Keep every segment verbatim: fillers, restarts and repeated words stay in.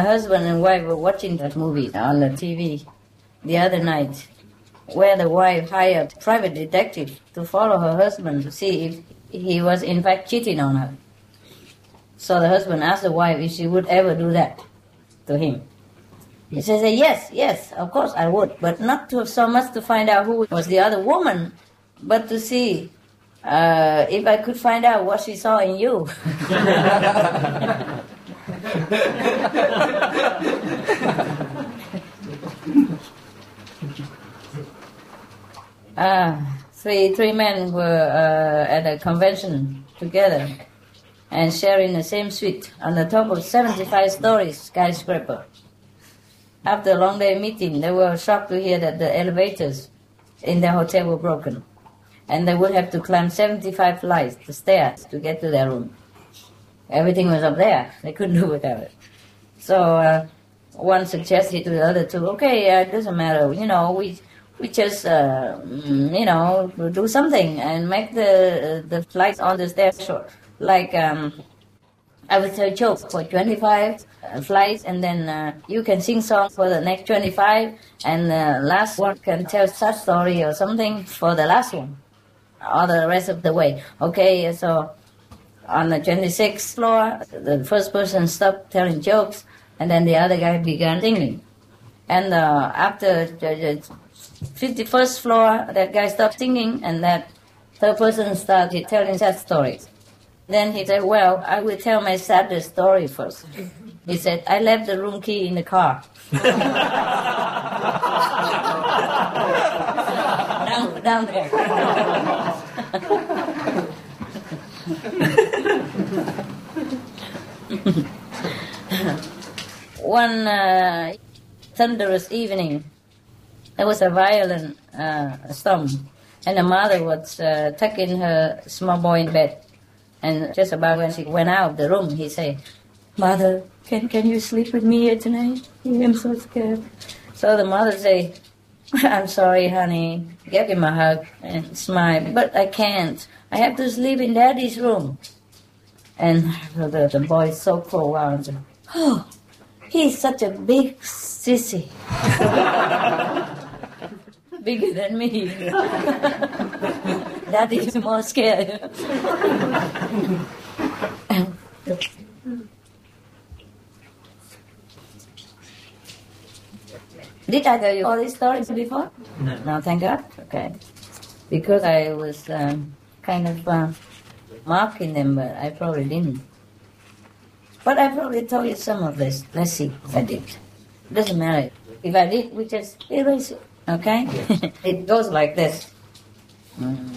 husband and wife were watching that movie on the T V the other night, where the wife hired a private detective to follow her husband to see if he was in fact cheating on her. So the husband asked the wife if she would ever do that to him. He says, yes, yes, of course I would, but not to so much to find out who was the other woman, but to see uh, if I could find out what she saw in you. uh, three, three men were uh, at a convention together and sharing the same suite on the top of seventy-five story skyscraper. After a long day meeting, they were shocked to hear that the elevators in their hotel were broken, and they would have to climb seventy-five flights, the stairs, to get to their room. Everything was up there. They couldn't do without it. So uh, one suggested to the other two, okay, uh, it doesn't matter, you know, we we just, uh, you know, do something and make the the flights on the stairs short. Like, um, I would tell a joke for twenty-five uh, flights, and then uh, you can sing songs for the next twenty-five, and the last one can tell such story or something for the last one, or the rest of the way. Okay, so on the twenty-sixth floor, the first person stopped telling jokes, and then the other guy began singing. And uh, after the fifty-first floor, that guy stopped singing, and that third person started telling sad stories. Then he said, well, I will tell my saddest story first. He said, I left the room key in the car. down, down there. One uh, thunderous evening, there was a violent uh, storm, and the mother was uh, tucking her small boy in bed. And just about when she went out of the room, he said, Mother, can can you sleep with me here tonight? I'm so scared. So the mother said, I'm sorry, honey. Give him a hug and smile. But I can't. I have to sleep in Daddy's room. And the, the boy sobbed for a while and said, oh, he's such a big sissy. Bigger than me. Daddy's more scared. Did I tell you all these stories before? No. No, thank God. Okay. Because I was um, kind of uh, marking them, but I probably didn't. But I probably told you some of this. Let's see if I did. Doesn't matter. If I did, we just erase it. Okay? Yes. It goes like this. Mm.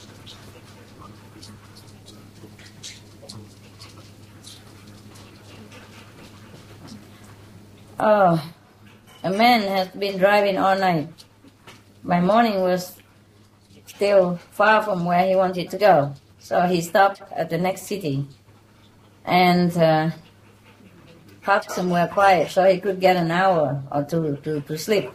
Oh, a man has been driving all night. By morning was still far from where he wanted to go. So he stopped at the next city and uh, parked somewhere quiet so he could get an hour or two to, to sleep.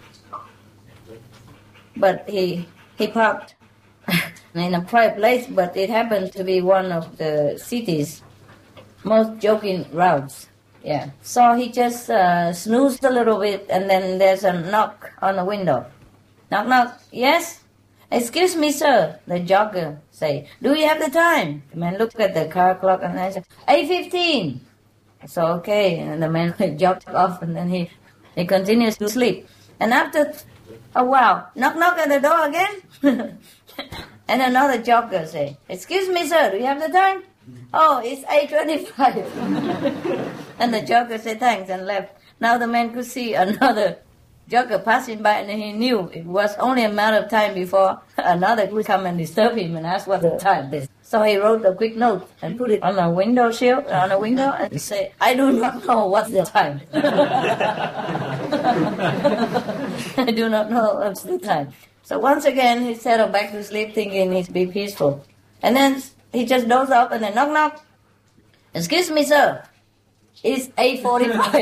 But he he parked in a private place, but it happened to be one of the city's most joking routes. Yeah. So he just uh, snoozed a little bit, and then there's a knock on the window. Knock, knock. Yes? Excuse me, sir, the jogger say. Do you have the time? The man looked at the car clock and I said, eight fifteen. So, okay, and the man jogged off, and then he, he continues to sleep. And after a while, knock, knock at the door again. And another jogger say, excuse me, sir, do you have the time? Oh, it's eight twenty-five. And the jogger said thanks and left. Now the man could see another jogger passing by, and he knew it was only a matter of time before another would come and disturb him and ask what the time is. So he wrote a quick note and put it on a window shield, on a window, and say, I do not know what's the time. I do not know what's the time. So once again, he settled back to sleep thinking he'd be peaceful. And then he just dozed off and then knock, knock. Excuse me, sir. It's eight forty-five.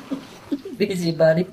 Busybody.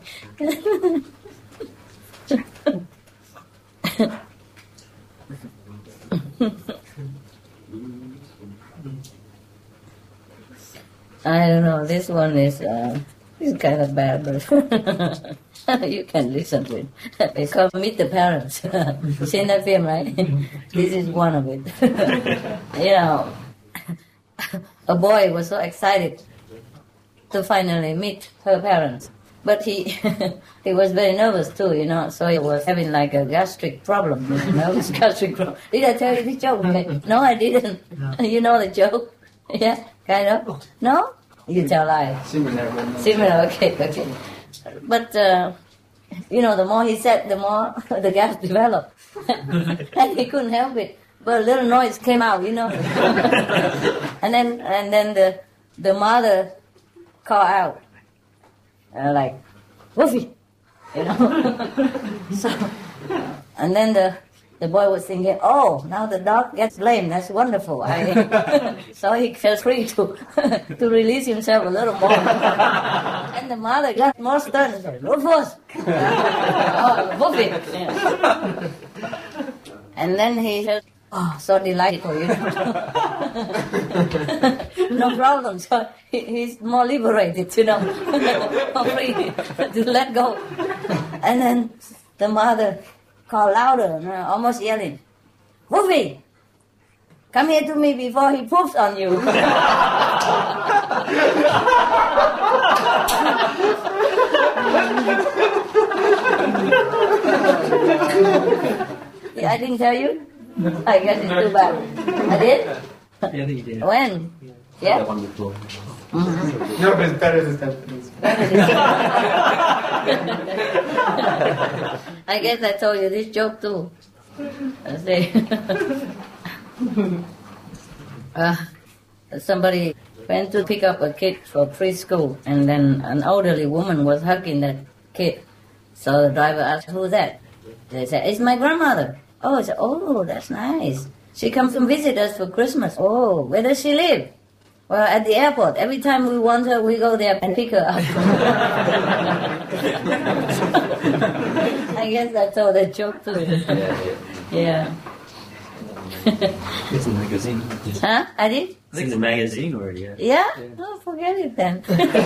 I don't know, this one is, uh, is kind of bad, but you can listen to it. It's called Meet the Parents. Seen that film, right? This is one of it. You know, a boy was so excited to finally meet her parents. But he he was very nervous too, you know, so he was having like a gastric problem, you know, gastric problem. Did I tell you the joke? No, I didn't. No. You know the joke? Yeah, kind of. No? You tell I. Similar. Similar, okay, okay. But, uh, you know, the more he said, the more the gas developed. And he couldn't help it. But a little noise came out, you know. and then and then the the mother called out, uh, like, Woofy, you know. So, and then the the boy was thinking, oh, now the dog gets blamed. That's wonderful. I, so he felt free to to release himself a little more. And the mother got more stern and said, Rufus, oh, Woofy. Yeah. And then he said, oh, so delightful, you know. No problem. So he, he's more liberated, you know, more free to let go. And then the mother called louder, almost yelling, Woofy, come here to me before he poops on you. Yeah, I didn't tell you? I guess it's too bad. I did? Yeah, he did. When? Yeah? The one before. Mm-hmm. No, but it's better this time. I guess I told you this joke too. I say, uh, somebody went to pick up a kid for preschool, and then an elderly woman was hugging that kid. So the driver asked, who's that? They said, it's my grandmother. Oh, I said, oh, that's nice. She comes to visit us for Christmas. Oh, where does she live? Well, at the airport. Every time we want her, we go there and pick her up. I guess I told that joke too. Yeah. It's in the magazine. Huh? I did? It's in the magazine already, yeah. Yeah? Oh, forget it then.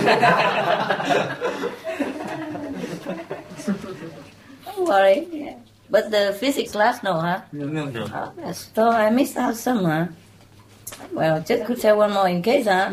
Don't worry. Yeah. But the physics class, no, huh? No, no. Oh, that's so I missed out some, huh? Well, just could say one more in case, huh?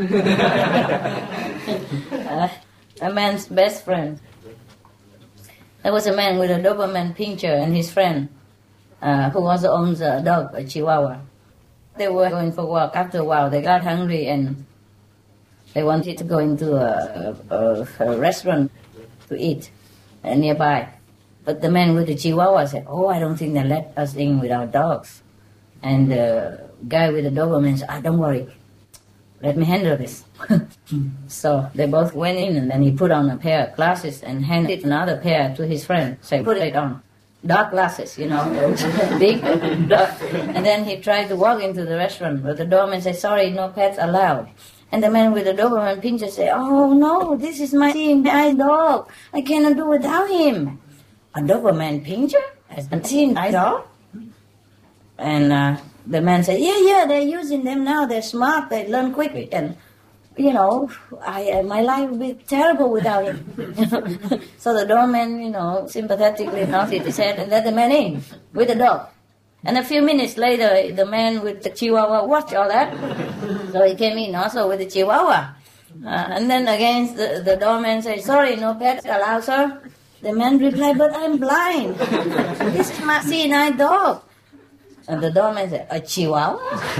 uh, a man's best friend. There was a man with a Doberman Pinscher and his friend, uh, who also owns a dog, a Chihuahua. They were going for a walk. After a while, they got hungry and they wanted to go into a, a, a restaurant to eat uh, nearby. But the man with the Chihuahua said, oh, I don't think they let us in with our dogs. And the guy with the Doberman said, ah, don't worry, let me handle this. So they both went in, and then he put on a pair of glasses and handed another pair to his friend. So he put it on. Dark glasses, you know, big, dark. And then he tried to walk into the restaurant, but the doorman said, sorry, no pets allowed. And the man with the Doberman Pinscher said, oh, no, this is my seeing-eye dog. I cannot do without him. A Doberman Pinscher? A seeing-eye dog? And uh, the man said, yeah, yeah, they're using them now. They're smart. They learn quickly. And, you know, I, uh, my life would be terrible without him. So the doorman, you know, sympathetically nodded his head and let the man in with the dog. And a few minutes later, the man with the Chihuahua watched all that. So he came in also with the Chihuahua. Uh, and then again, the, the doorman said, sorry, no pets allowed, sir. The man replied, but I'm blind. This is my seeing-eye dog. And the doorman said, a Chihuahua?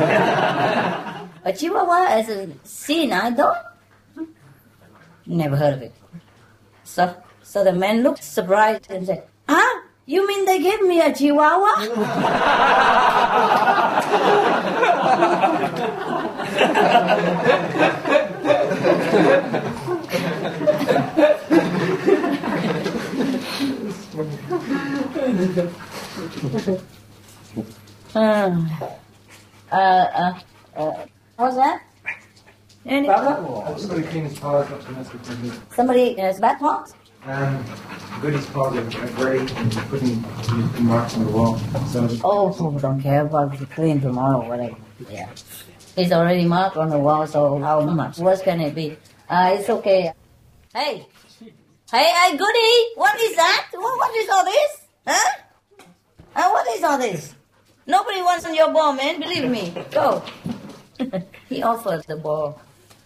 A Chihuahua as a seeing-eye dog? Never heard of it. So, so the man looked surprised and said, huh? You mean they gave me a Chihuahua? uh, uh, uh, what's that? Any problem? Oh, somebody clean his paws up to mess with him. Somebody has bad paws? Um, Goody's paws are grey and he's putting the marks on the wall. So Oh, don't care about the clean tomorrow, whatever. Yeah. It's already marked on the wall, so how much worse can it be? Uh, it's okay. Hey! Hey, hey, Goody! What is that? What, what is all this? Huh? Uh, what is all this? Nobody wants your ball, man. Believe me. Go. He offered the ball.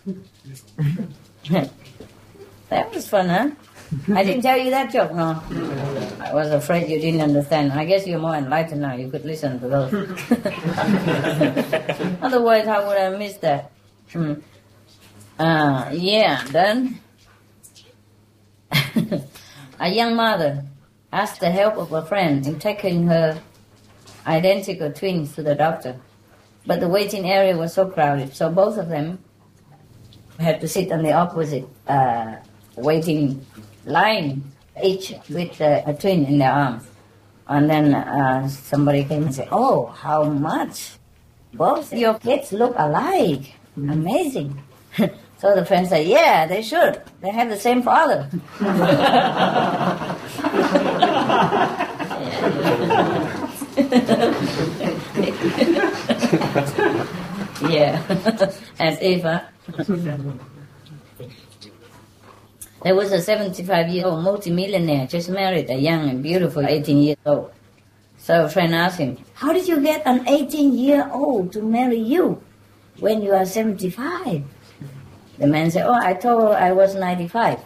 That was fun, huh? I didn't tell you that joke, no. I was afraid you didn't understand. I guess you're more enlightened now. You could listen to those. Otherwise, how would I miss that? Hmm. Uh, yeah, then a young mother asked the help of a friend in taking her identical twins to the doctor. But the waiting area was so crowded, so both of them had to sit on the opposite uh, waiting line, each with uh, a twin in their arms. And then uh, somebody came and said, "Oh, how much? Both your kids look alike. Amazing." So the friend said, "Yeah, they should. They have the same father." Yeah, as if, huh? There was a seventy-five-year-old multimillionaire just married a young and beautiful eighteen years old. So a friend asked him, "How did you get an eighteen-year-old to marry you when you are seventy-five? The man said, "Oh, I told her I was ninety-five.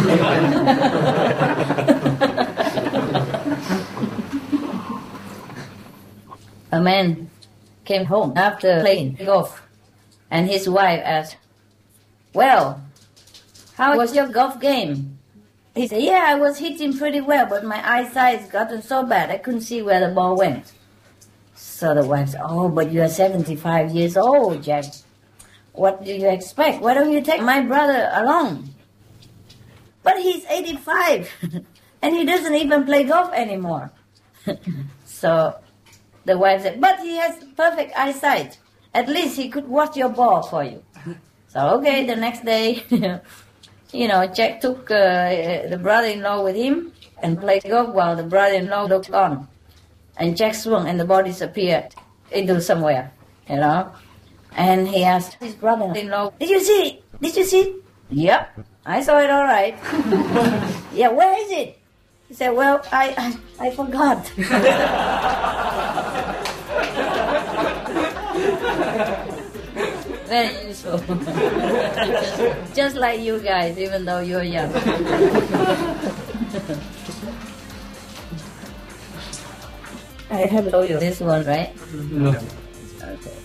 A man came home after playing golf, and his wife asked, "Well, how was your golf game?" He said, "Yeah, I was hitting pretty well, but my eyesight's gotten so bad I couldn't see where the ball went." So the wife said, "Oh, but you are seventy-five years old, Jack. What do you expect? Why don't you take my brother along?" "But he's eighty-five, and he doesn't even play golf anymore." So the wife said, "But he has perfect eyesight. At least he could watch your ball for you." So, okay, the next day, you know, Jack took uh, the brother-in-law with him and played golf while the brother-in-law looked on. And Jack swung and the ball disappeared into somewhere, you know. And he asked his brother-in-law, "Did you see it? Did you see it?" "Yep, I saw it all right." "Yeah, where is it?" He said, "Well, I, I, I forgot." Very useful. just, just like you guys, even though you're young. I have told you this one, right? No. Okay.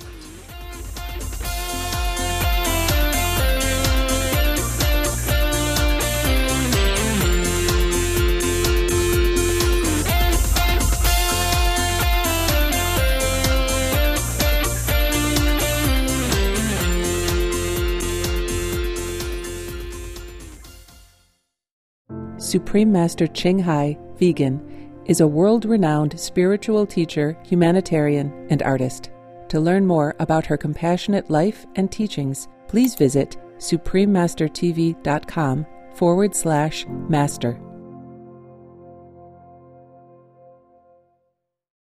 Supreme Master Ching Hai, vegan, is a world-renowned spiritual teacher, humanitarian, and artist. To learn more about her compassionate life and teachings, please visit suprememastertv.com forward slash master.